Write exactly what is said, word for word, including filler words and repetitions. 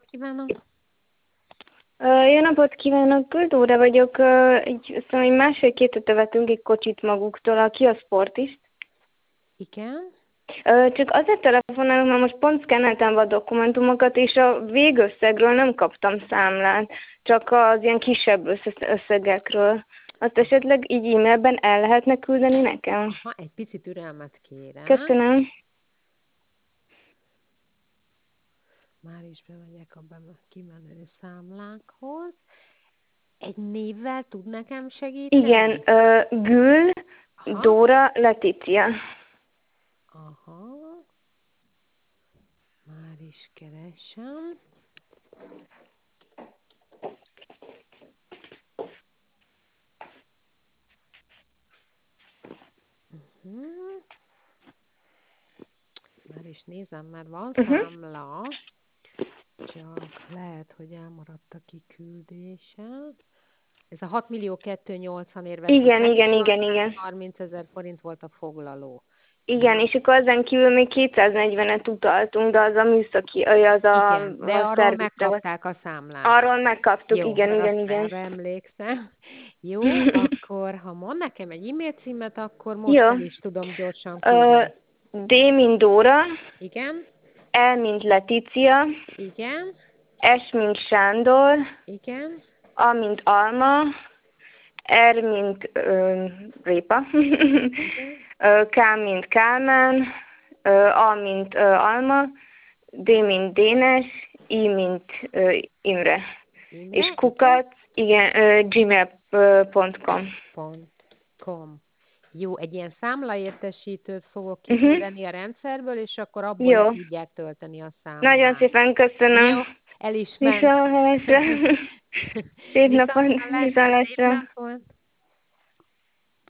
kívánok! Jó napot kívánok, Küldóra vagyok. Egy, szóval egy másfél-két hete vettünk egy kocsit maguktól, a Kia Sportist. Igen? Csak azért telefonálok, mert most pont szkenneltem be a dokumentumokat, és a végösszegről nem kaptam számlát, csak az ilyen kisebb összegekről. Azt esetleg így e-mailben el lehetne küldeni nekem? Ha egy picit türelmet kérem. Köszönöm. Már is bemegyek a kimenő számlákhoz. Egy névvel tud nekem segíteni? Igen, uh, Gül, Aha. Dóra, Letícia. Aha. Már is keresem. Uh-huh. Már is nézem, mert van Uh-huh. számla, csak lehet, hogy elmaradt a kiküldése. Ez a hat millió kétszáznyolcvanért vettük Igen, meg, igen, és igen, igen. hatszázharminc ezer forint volt a foglaló. Igen, és akkor ezen kívül még kétszáznegyvenet utaltunk, de az a műszaki, az a, Igen, de a arról szervizre volt. megkapták a számlát. Arról megkaptuk, Jó, igen, mert igen, azt igen. erre emlékszem. Jó, akkor ha mond nekem egy e-mail címet, akkor most Jó. el is tudom gyorsan Uh, küldeni. D mint Dóra, Igen? L mint Letícia, Igen? S mint Sándor, Igen? A mint Alma, R mint uh, Répa, Igen? K mint Kálmán, A mint uh, Alma, D mint Dénes, I mint uh, Imre. Imre? És kukat, igen, uh, gmail pont com. Pont com. Jó, egy ilyen számlaértesítőt fogok Uh-huh. kiküldeni a rendszerből, és akkor abból Jó. le tudják tölteni a Nagyon számlát. szépen köszönöm. Jó, el is ment. Viszontlátásra. Szép napot, Viszontlátásra, szép viszontlátásra. napot!